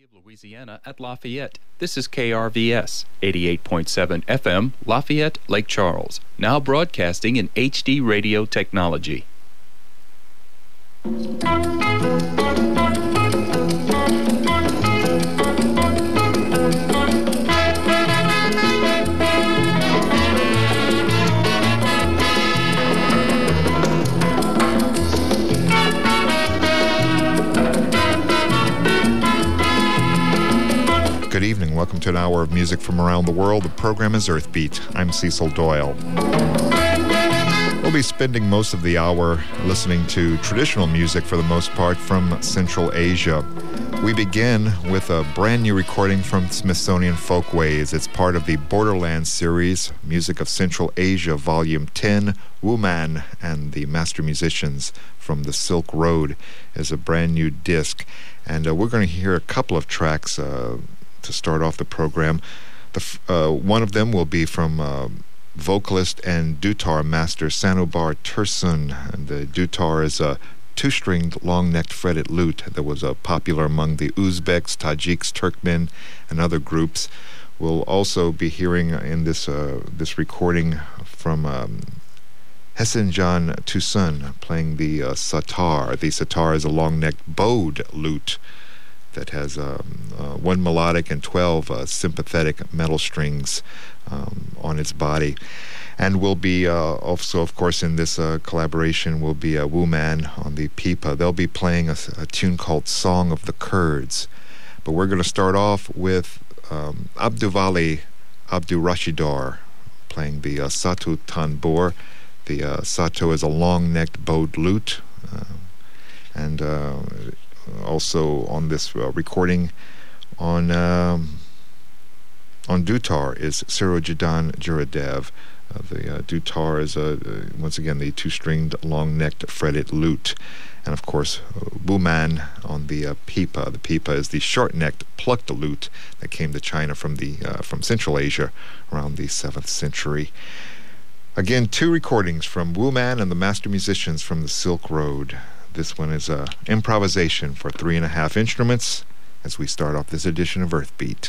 of Louisiana at Lafayette. This is KRVS, 88.7 FM, Lafayette, Lake Charles, now broadcasting in HD radio technology. Good evening. Welcome to an hour of music from around the world. The program is Earthbeat. I'm Cecil Doyle. We'll be spending most of the hour listening to traditional music for the most part from Central Asia. We begin with a brand new recording from Smithsonian Folkways. It's part of the Borderlands series, Music of Central Asia, Volume 10. Wu Man and the Master Musicians from the Silk Road is a brand new disc. And we're going to hear a couple of tracks to start off the program. One of them will be from vocalist and dutar master Sanobar Tursun. And the dutar is a two-stringed, long-necked fretted lute that was popular among the Uzbeks, Tajiks, Turkmen, and other groups. We'll also be hearing in this recording from Hesenjan Tusun playing the satar. The satar is a long-necked bowed lute that has one melodic and 12 sympathetic metal strings on its body. And will be also, of course, in this collaboration will be Wu Man on the pipa. They'll be playing a tune called Song of the Kurds. But we're going to start off with Abduvali Abdurashidar playing the Satu Tanbur. The Sato is a long-necked bowed lute. And also on this recording on dutar is Sirojidan Juradev. The dutar is once again the two-stringed long-necked fretted lute, and of course Wu Man on the pipa. The pipa is the short-necked plucked lute that came to China from Central Asia around the 7th century. Again, two recordings from Wu Man and the Master Musicians from the Silk Road. This one is improvisation for 3.5 instruments as we start off this edition of Earthbeat.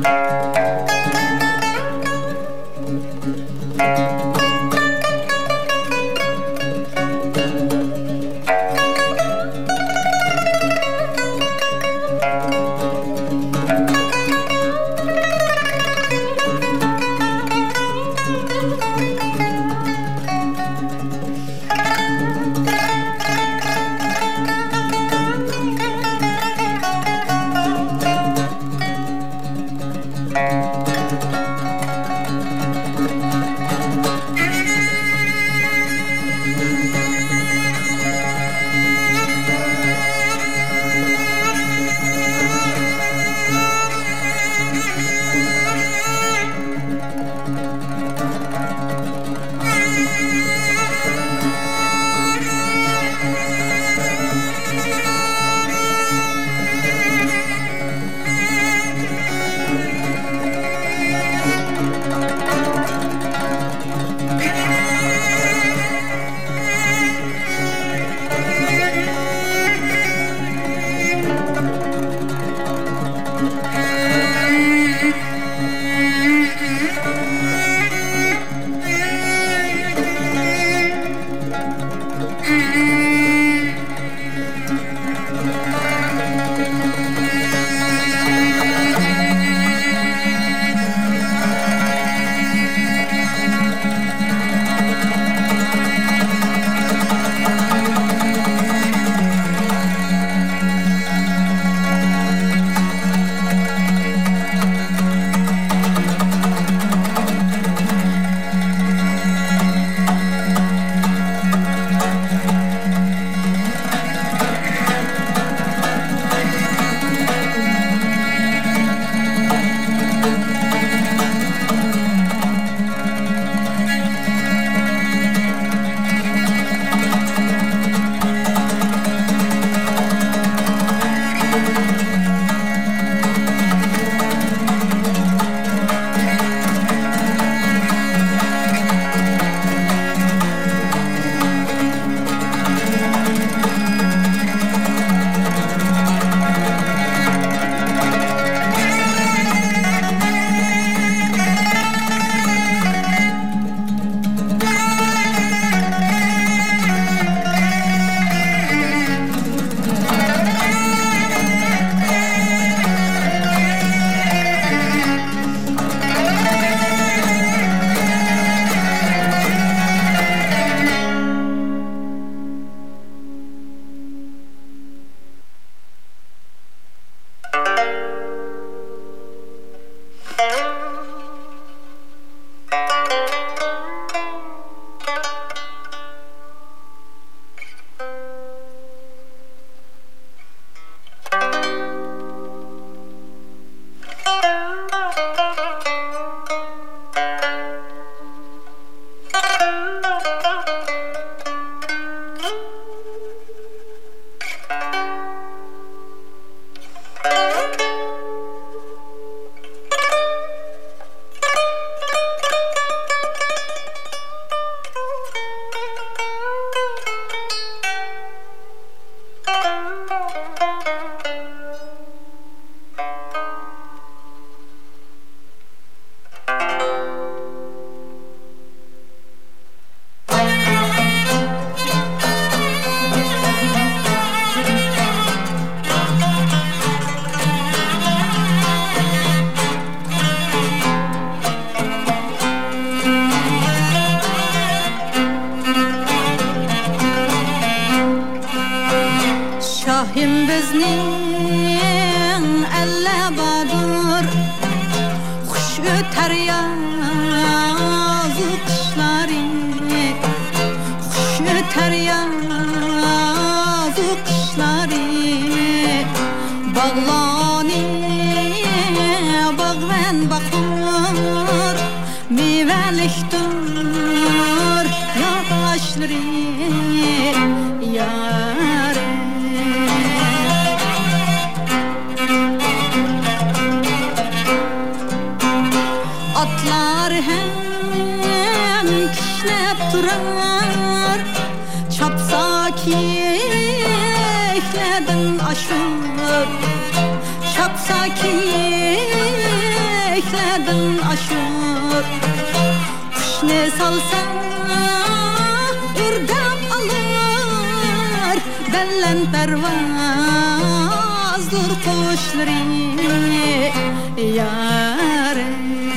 Şahim bizning alla badur Xush öter yazı qishlari Xush öter yazı qishlari Bağlani bağven bakır Meveliktir yağışları yâre Atlar hem kişnep durar Çapsak yekledin aşır Çapsak bekledin aşır Kuş ne salsa ürdem alır Bellen pervazdır kuşları yâre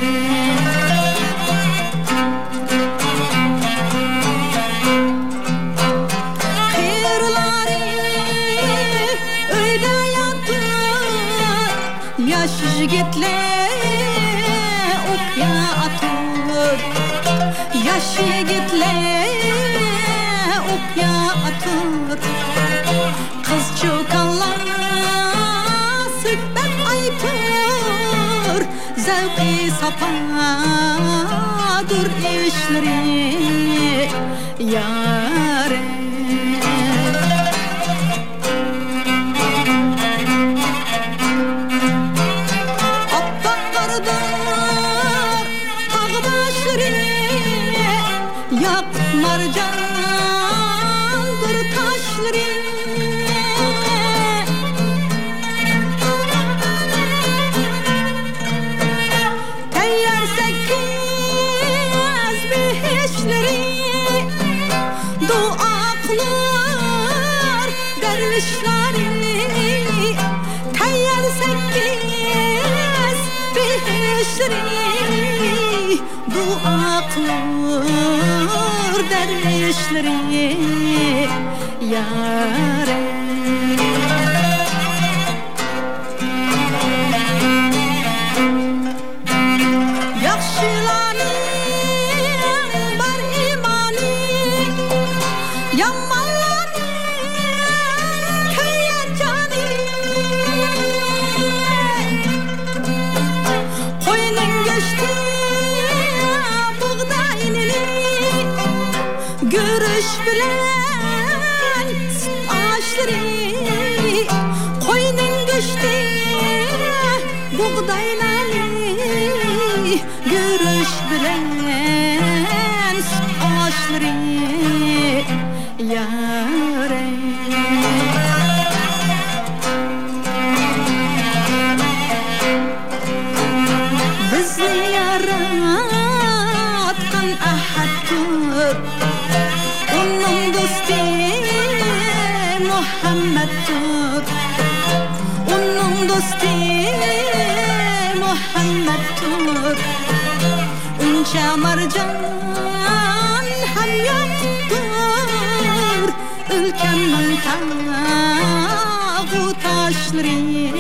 Yaş yigitler okya atır Yaş yigitler okya atır Kız çokanlar sütbet aytır Zevki sapadır işleri yâre Yak marcandır taşları Teyyar sekiz bihişleri Duaklar dervişleri Teyyar sekiz bihişleri Duaklar dervişleri yâre Yakşıların var imani Yamanların köye cani Koyunun göçtü Görüş bilen ağaçları Koyunun göçtü buğdayları Görüş bilen ağaçları yâre Bizni yaratkan ahaddır Onun dostu Muhammed'dir Onun dostu Muhammed'dir Ünçe marcan hem yoktur Ülkemin tağı taşları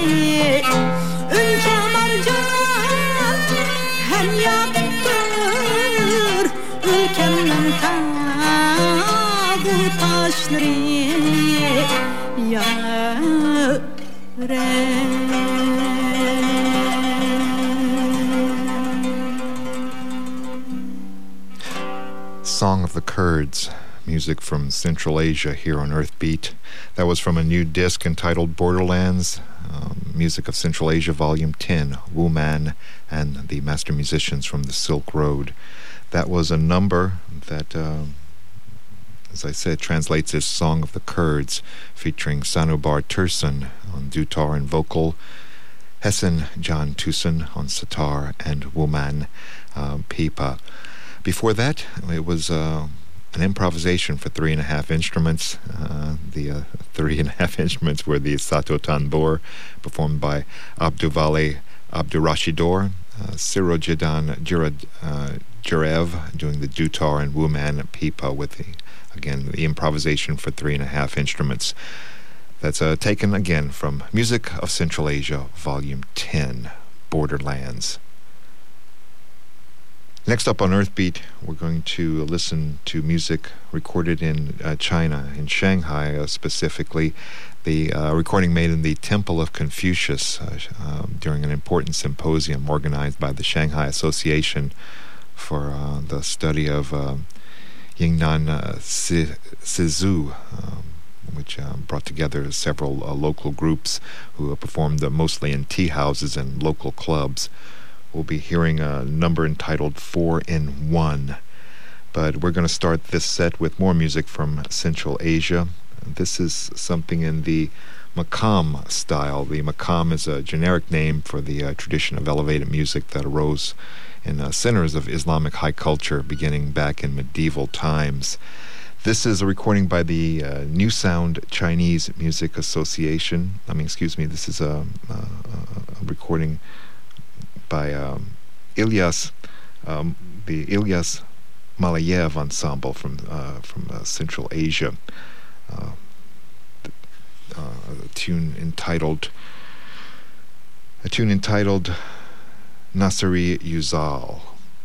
Ünçe marcan hem yoktur Ülkemin tağı taşları yâre Song of the Kurds, music from Central Asia here on Earthbeat. That was from a new disc entitled Borderlands, Music of Central Asia Volume 10, Wu Man and the Master Musicians from the Silk Road. That was a number that, as I said, translates as Song of the Kurds, featuring Sanobar Tursun on dutar and vocal, Hessen John Tusen on sitar, and Wuman pipa. Before that, it was an improvisation for 3.5 instruments. The 3.5 instruments were the Sato Tanbur, performed by Abduvali Abdurashidor, Sirojidan Jurev doing the dutar, and Wuman pipa with the improvisation for 3.5 instruments. That's taken again from Music of Central Asia, Volume 10, Borderlands. Next up on Earthbeat, we're going to listen to music recorded in China, in Shanghai specifically. The recording made in the Temple of Confucius during an important symposium organized by the Shanghai Association for the study of Yingnan Sizu, which brought together several local groups who performed mostly in tea houses and local clubs. We'll be hearing a number entitled 4 in 1. But we're going to start this set with more music from Central Asia. This is something in the Maqam style. The Maqam is a generic name for the tradition of elevated music that arose in centers of Islamic high culture beginning back in medieval times. This is a recording by the New Sound Chinese Music Association. This is a recording by Ilyas, the Ilyas Malayev Ensemble from Central Asia. A tune entitled Nasiri Yuzal.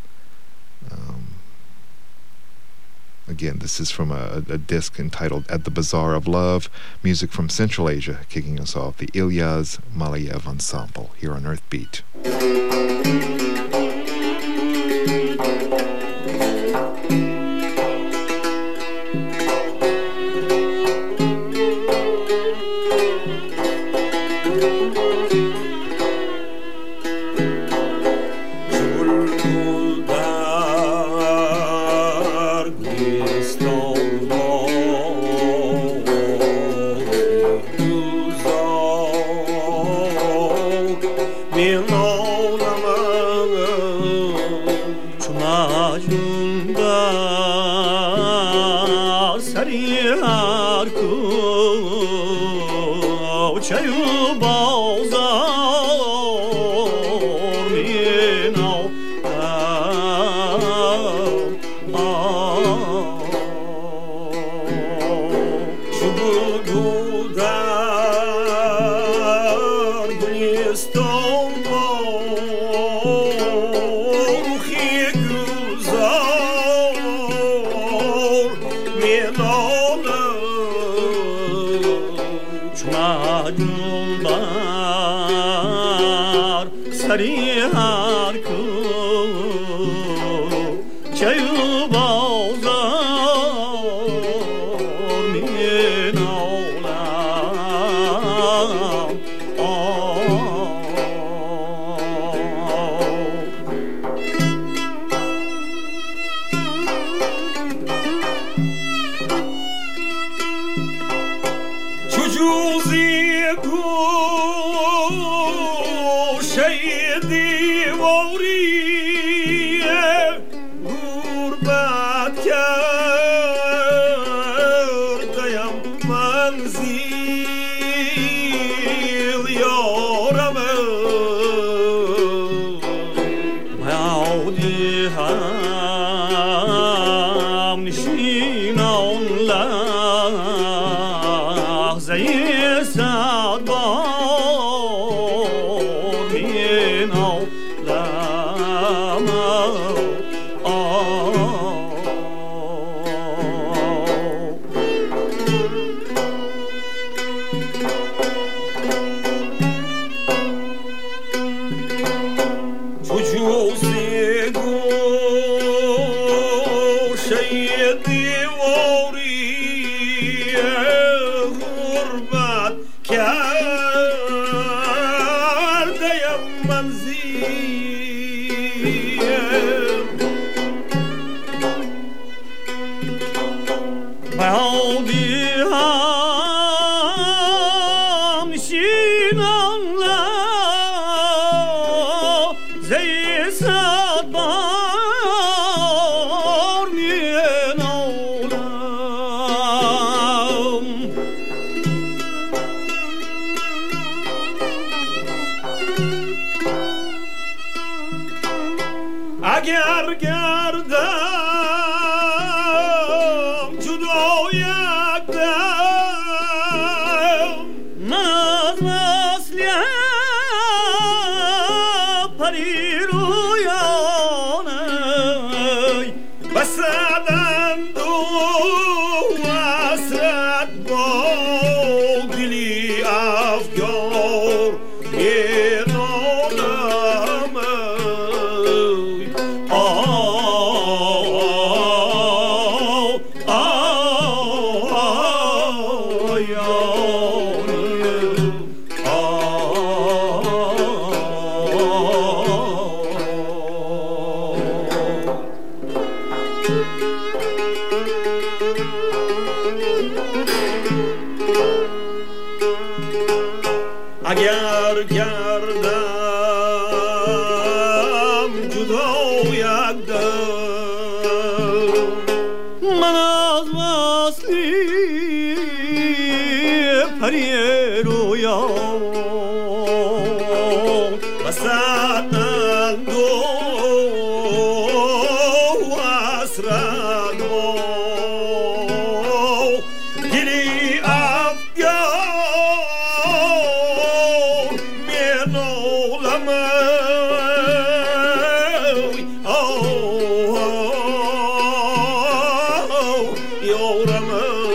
Again, this is from a disc entitled At the Bazaar of Love, music from Central Asia, kicking us off, the Ilyas Malayev Ensemble here on Earthbeat. Oh اگر گردم جدا یک دم من از وصلی پری رویا بسنند و حسرت و گلی افگار می‌نالم یارم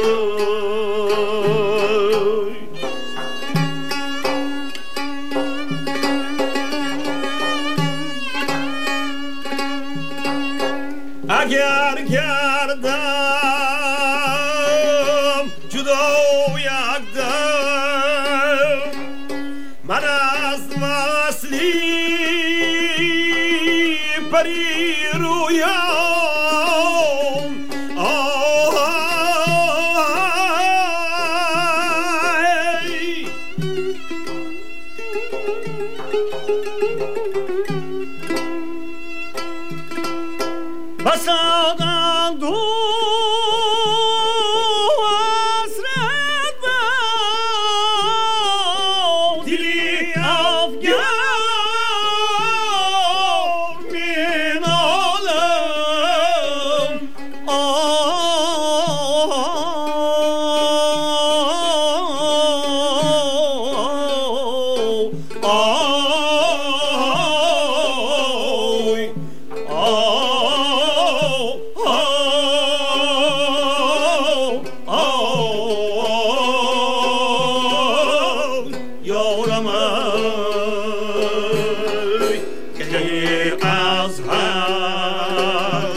اگر گردم جدا یک دم من از وصلی پری رویام بسادند و حسرت با دلی افگار می‌نالم یارم که از هر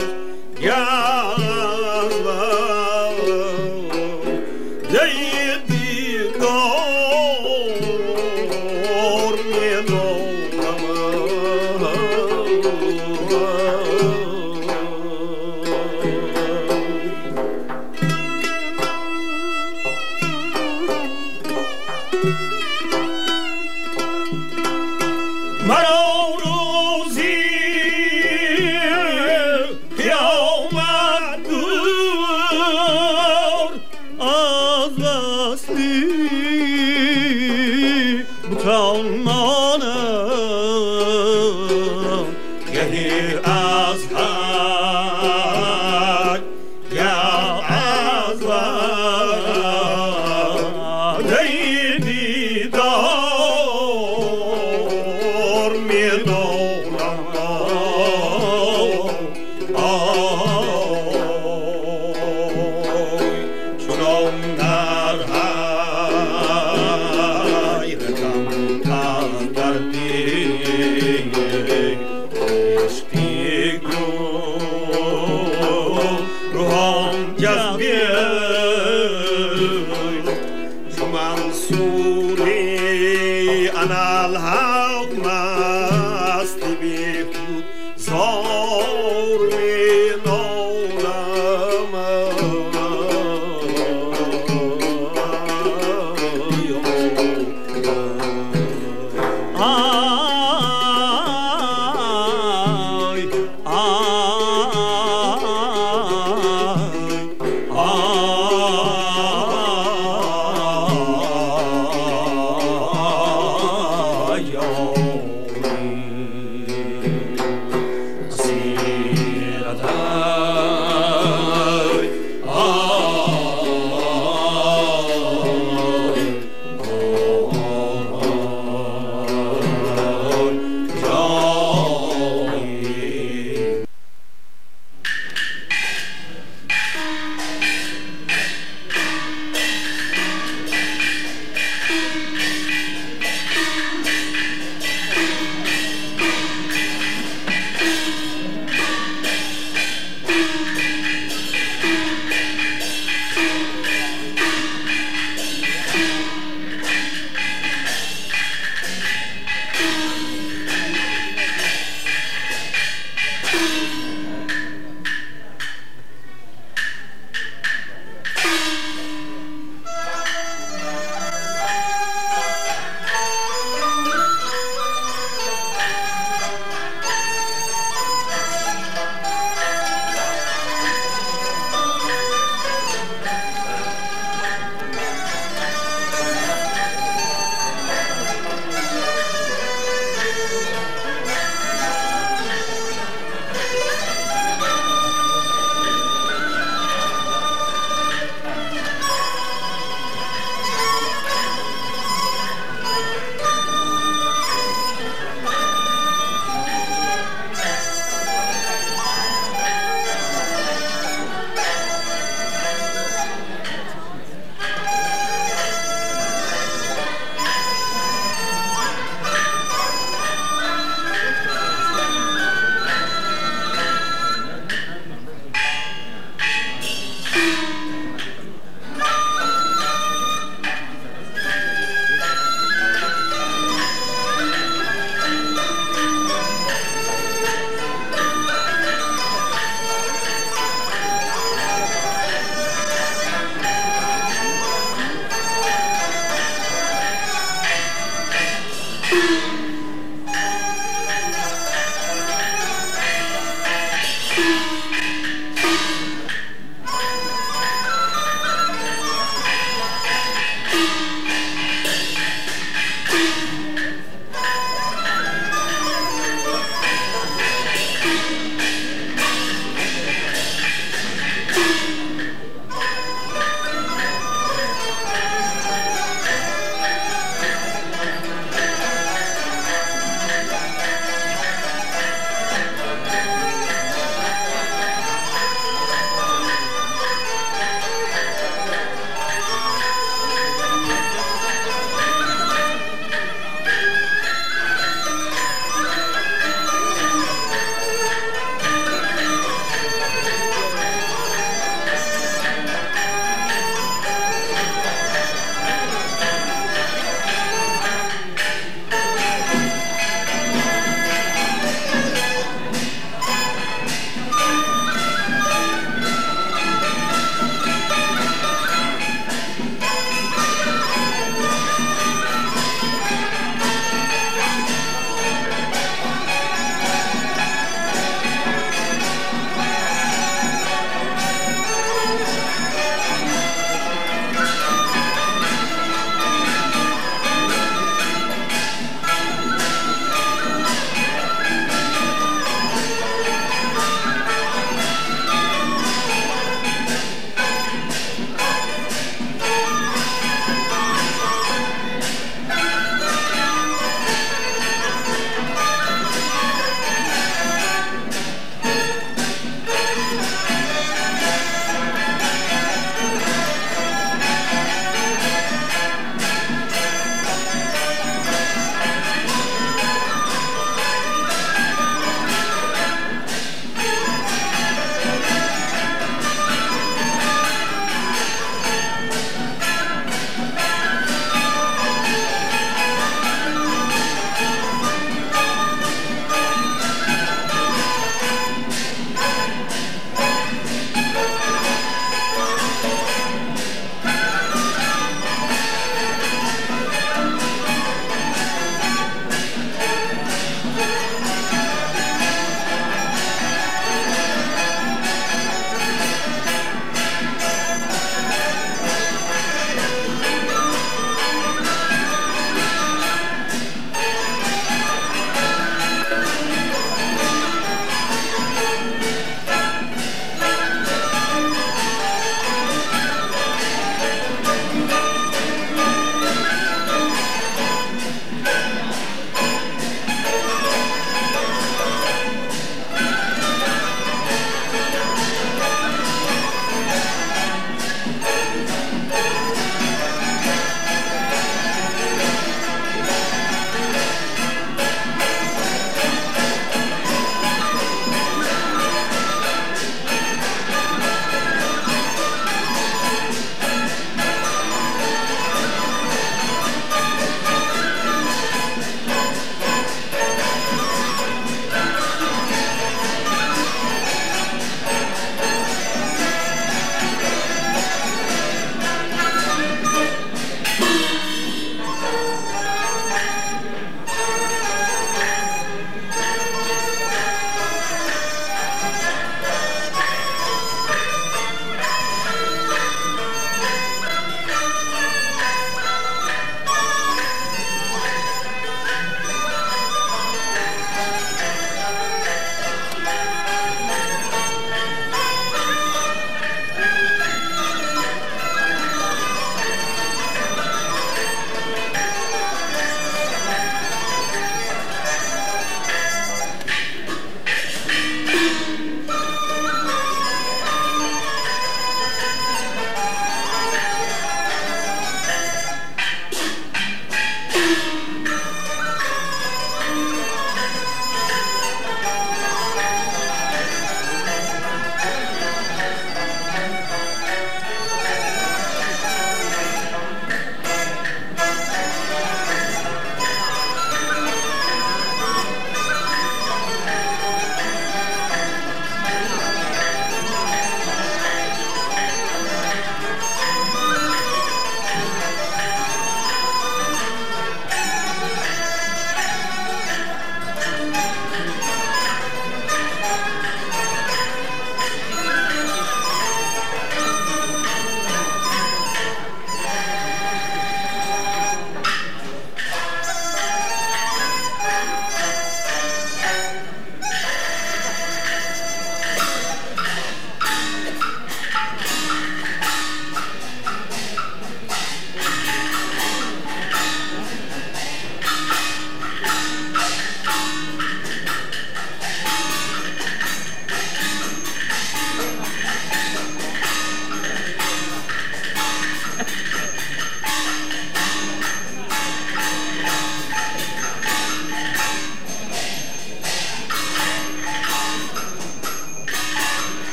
دیدار مرا روزی قیامت دور از وصلی بتان مانم گهی از حق گه از وعده دیدار می‌نالم چونم در حیرتم در دل عشقی روحم جذبید چو منصوری انا الحق مستی بیخود زار می‌نالم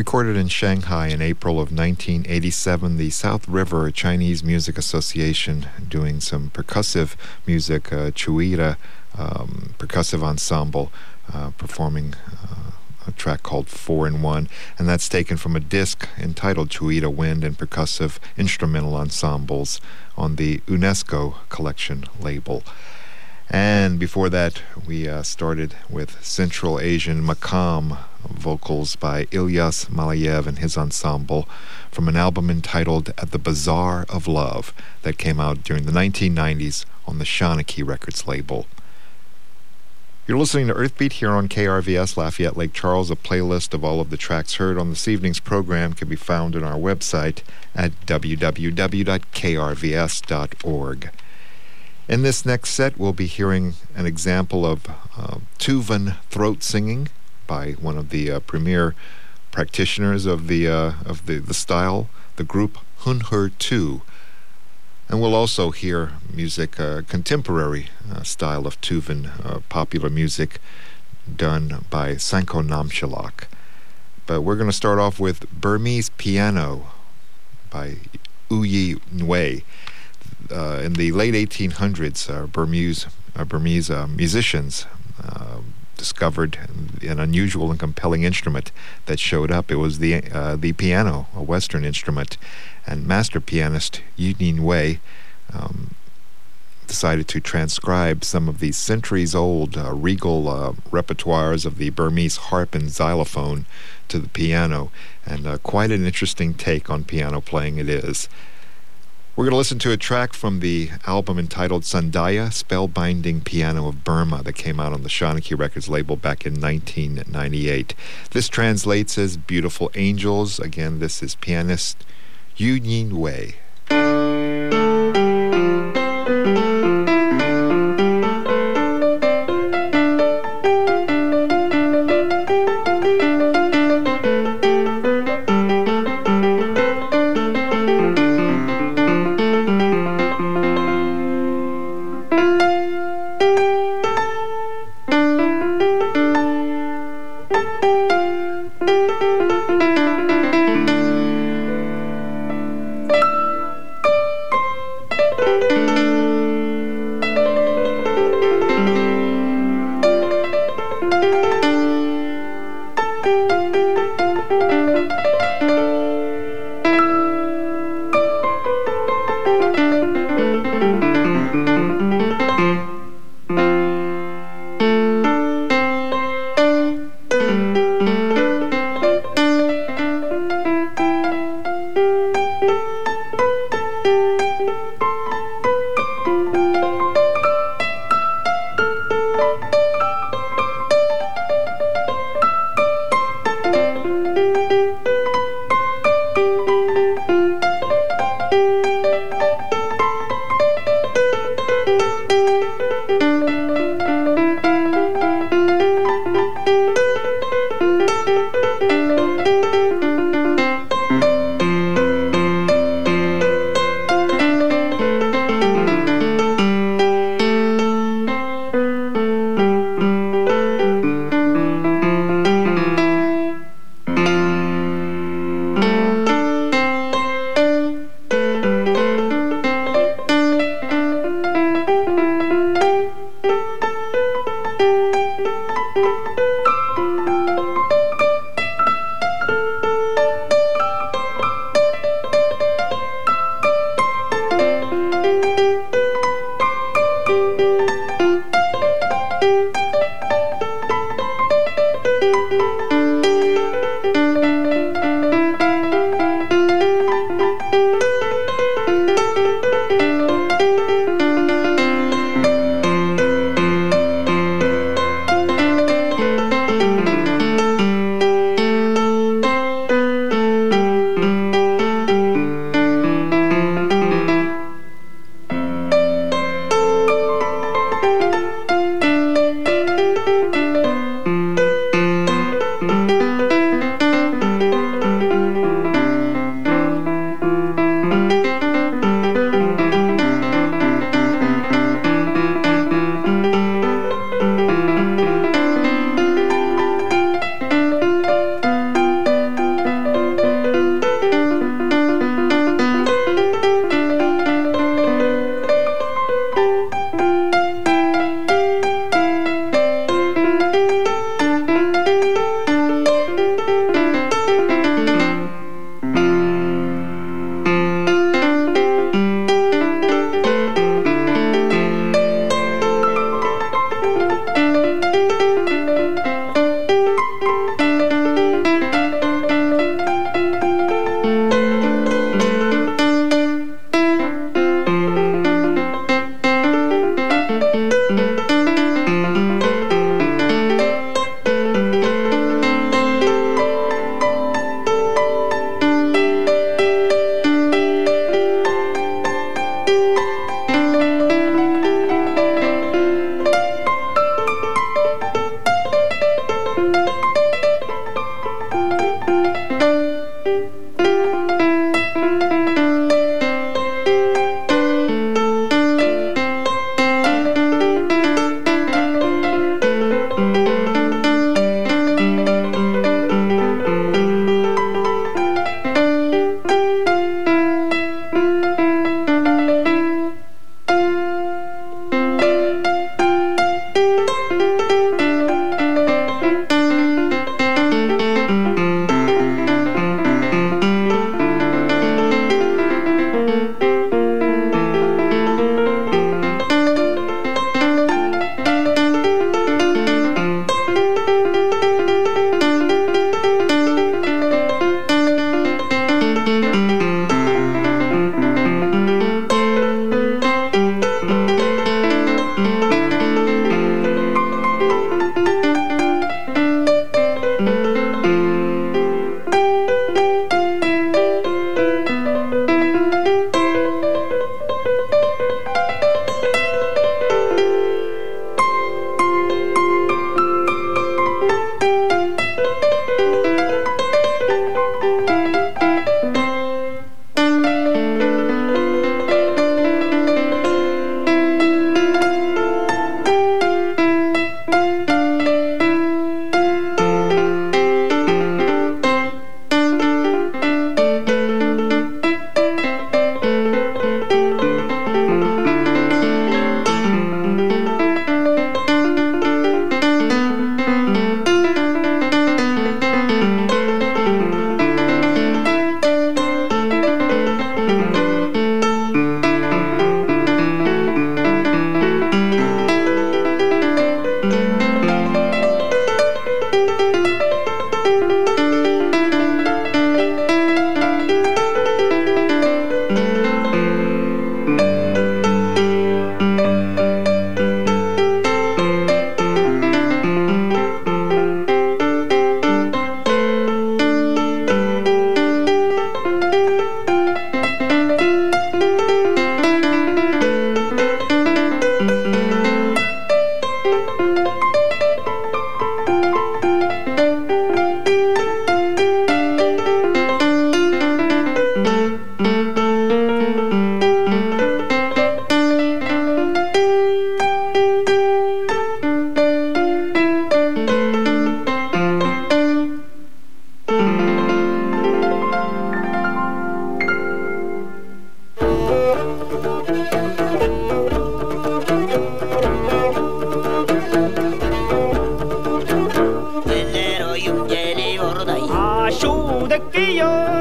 Recorded in Shanghai in April of 1987, the South River Chinese Music Association doing some percussive music, Chuira percussive ensemble, performing a track called 4-in-1, and that's taken from a disc entitled Chuira Wind and Percussive Instrumental Ensembles on the UNESCO Collection label. And before that, we started with Central Asian Makam vocals by Ilyas Malayev and his ensemble from an album entitled At the Bazaar of Love that came out during the 1990s on the Shanachie Records label. You're listening to Earthbeat here on KRVS Lafayette Lake Charles. A playlist of all of the tracks heard on this evening's program can be found on our website at www.krvs.org. In this next set, we'll be hearing an example of Tuvan throat singing by one of the premier practitioners of the style, the group Hunher 2. And we'll also hear music, contemporary style of Tuvan, popular music done by Sanko Namshalak. But we're going to start off with Burmese Piano by Uyi Nwe. In the late 1800s, Burmese musicians discovered an unusual and compelling instrument that showed up. It was the piano, a Western instrument, and master pianist Uyi Nwe decided to transcribe some of the centuries-old regal repertoires of the Burmese harp and xylophone to the piano, and quite an interesting take on piano playing it is. We're going to listen to a track from the album entitled Sandhya, Spellbinding Piano of Burma, that came out on the Shanachie Records label back in 1998. This translates as Beautiful Angels. Again, this is pianist Uyi Nwe.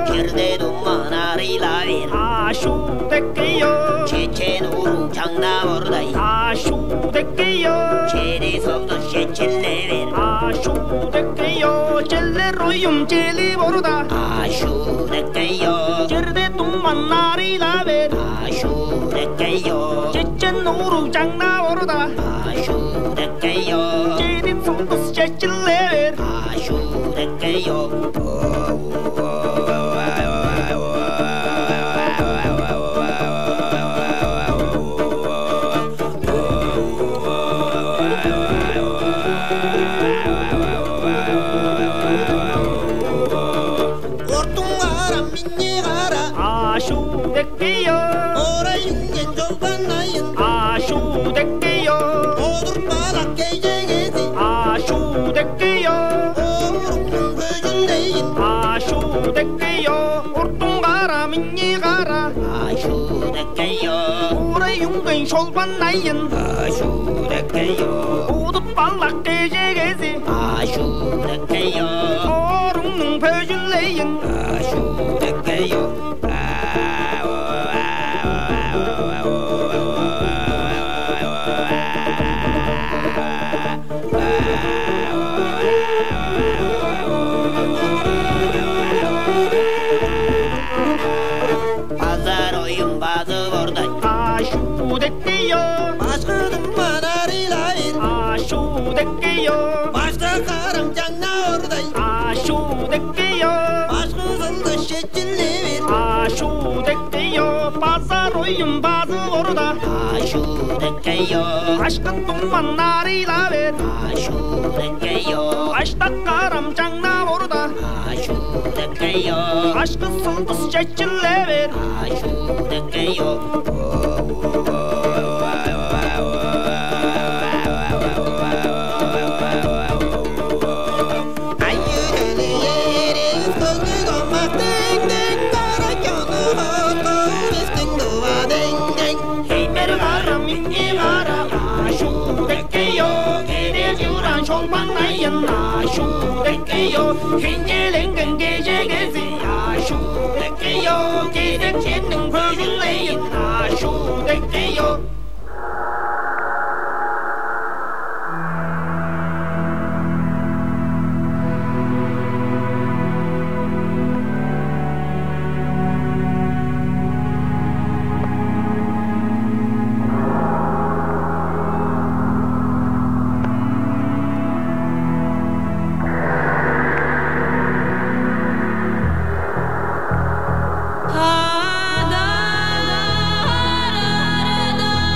Girdedo manarilaver Aşu dekkeyo Çeçen urun çangna orday Aşu dekkeyo Çeri sovdu şeçillever Aşu dekkeyo Çelle royum çeli borda Aşu dekkeyo Girde dumman narilaver Aşu dekkeyo Çeçen uru 장나 borda Aşu dekkeyo Çeli sovdu şeçillever Aşu dekkeyo Aşu dekkeyo Aşu dekkeyo Aşu dekkeyo Aşu dekkeyo Ortun gara minni gara Aşu dekkeyo Ora yungın şolban nayın Aşu dekkeyo Udut ballak gece gezi Aşu dekkeyo Orunun pöjülleyin Aşu dekkeyo Pazar oyun bazı orday Aşu dekkeyo Başkıdım manarilayır Aşu dekkeyo Başta karım canna orday Aşu dekkeyo Başkızında şekilli Aşu dekkeyo Pazar oyun bazı orada Aşu dekkeyo Aşkın dumman narilaver Aşu dekkeyo Aşta karam 장나 orada Aşu dekkeyo Aşkı sıldız çeçillever Aşu dekkeyo Heyber karam minni gara Aşu dekkeyo Gede juran şolban nayın Aşu dekkeyo Hincelengin gece gezi Aşu dekkeyo Gedek çennin pöjülleyin Aşu dekkeyo 하다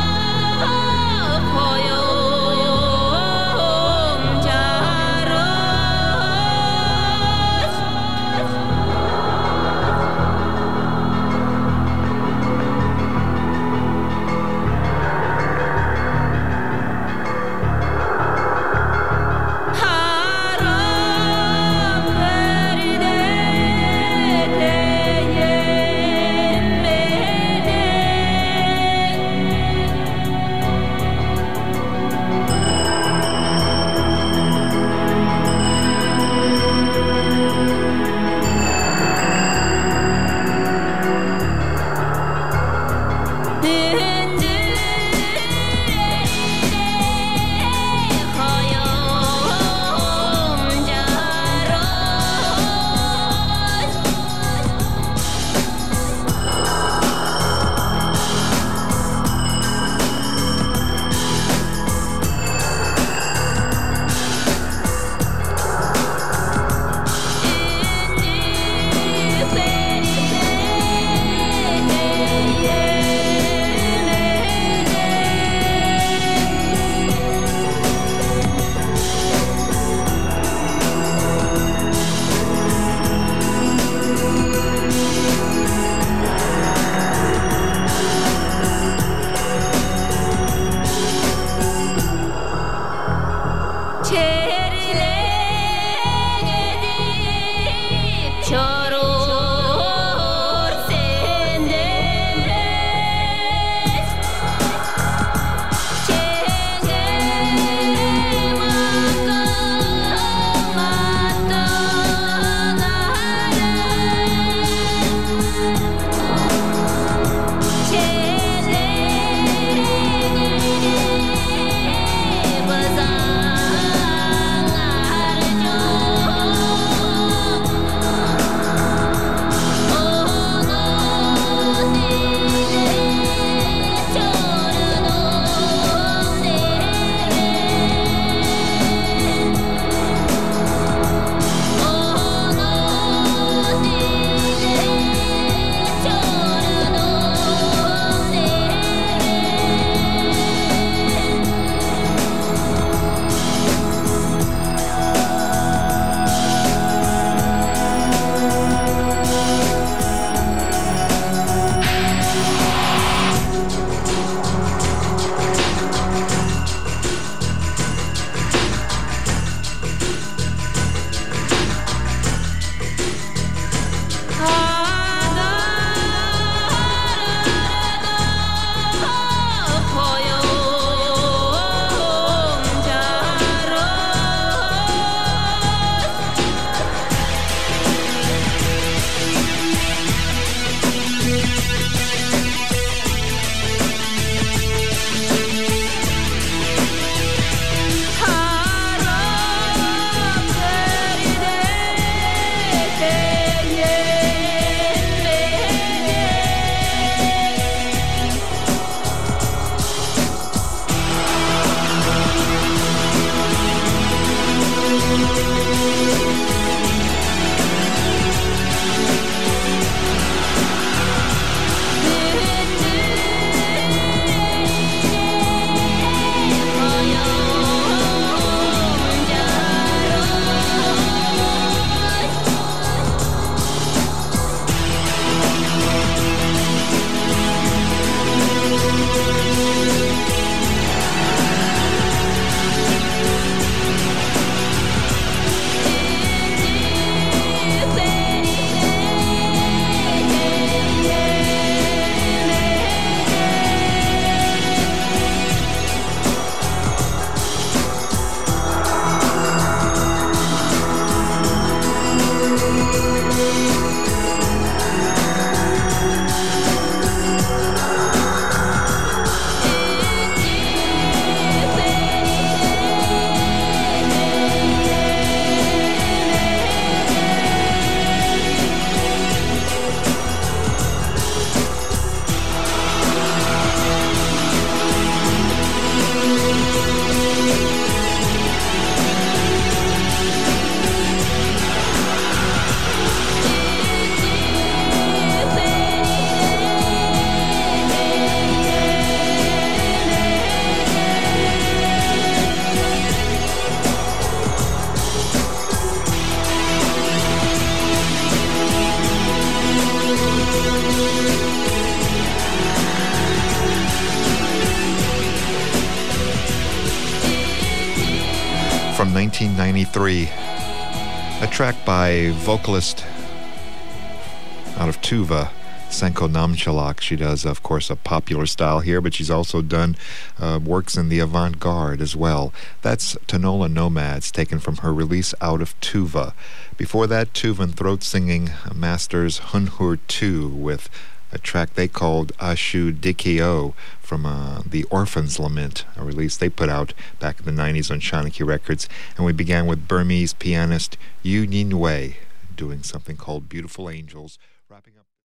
1993. A track by vocalist out of Tuva, Senko Namchalak. She does, of course, a popular style here, but she's also done works in the avant-garde as well. That's Tanola Nomads, taken from her release Out of Tuva. Before that, Tuvan throat singing masters Hunhur 2 with a track they called Ashu Dikio from the Orphan's Lament, a release they put out back in the 90s on Shanaki Records. And we began with Burmese pianist Yu Nin Wei doing something called Beautiful Angels, wrapping up